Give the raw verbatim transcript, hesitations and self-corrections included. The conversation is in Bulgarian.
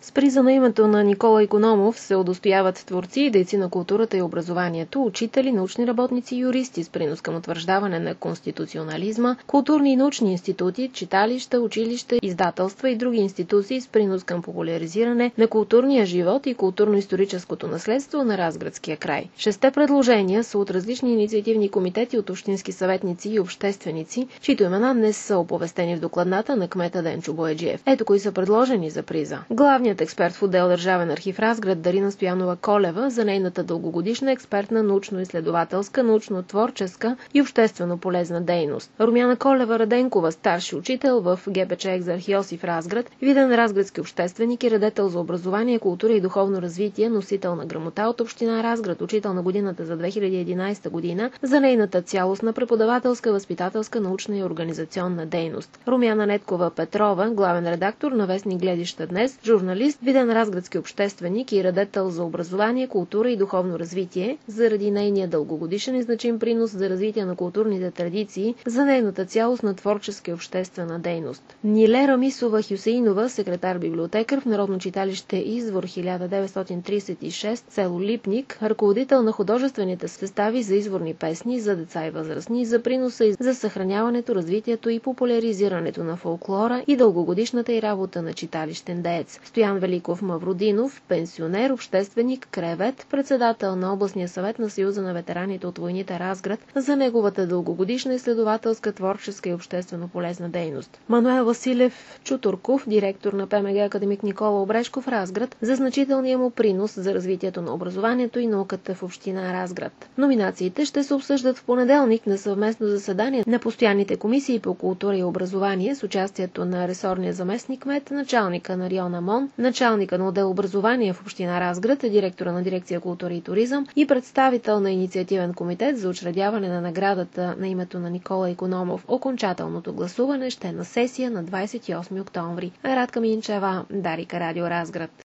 С приза на името на Никола Икономов се удостояват творци и дейци на културата и образованието, учители, научни работници и юристи с принос към утвърждаване на конституционализма, културни и научни институти, читалища, училища, издателства и други институции с принос към популяризиране на културния живот и културно-историческото наследство на Разградския край. Шесте предложения са от различни инициативни комитети от общински съветници и общественици, чието имена не са оповестени в докладната на кмета Денчо Бояджиев. Ето кои са предложени за приза. Главният експерт в отдел Държавен архив Разград Дарина Стоянова Колева за нейната дългогодишна експертна научно-изследователска, научно-творческа и обществено полезна дейност. Румяна Колева Раденкова, старши учител в ГПЧ Екзархиоси в Разград, виден разградски общественик и радетел за образование, култура и духовно развитие, носител на грамота от община Разград, учител на годината за две хиляди и единадесета година за нейната цялостна преподавателска, възпитателска, научна и организационна дейност. Румяна Неткова Петрова, главен редактор на вестник Гледища днес, журналист, виден разградски общественик и радетел за образование, култура и духовно развитие, заради нейния дългогодишен и значим принос за развитие на културните традиции, за нейната цялостна творческа и обществена дейност. Нилера Мисова Хюсеинова, секретар-библиотекар в Народно читалище Извор хиляда деветстотин тридесет и шеста, село Липник, ръководител на художествените състави за изворни песни за деца и възрастни, за приноса и за съхраняването, развитието и популяризирането на фолклора и дългогодишната й работа на читалищен деец. Стоян Великов Мавродинов, пенсионер, общественик, кревет, председател на областния съвет на Съюза на ветераните от войните Разград, за неговата дългогодишна изследователска, творческа и обществено полезна дейност. Мануел Василев Чутурков, директор на ПМГ академик Никола Обрешков Разград, за значителния му принос за развитието на образованието и науката в община Разград. Номинациите ще се обсъждат в понеделник на съвместно заседание на постоянните комисии по култура и образование с участието на ресорния заместник кмет, началника на района МОН, началника на отдел образование в община Разград, директора на дирекция култура и туризъм и представител на инициативен комитет за учредяване на наградата на името на Никола Икономов. Окончателното гласуване ще е на сесия на двадесет и осми октомври. Радка Минчева, Дарика, Радио Разград.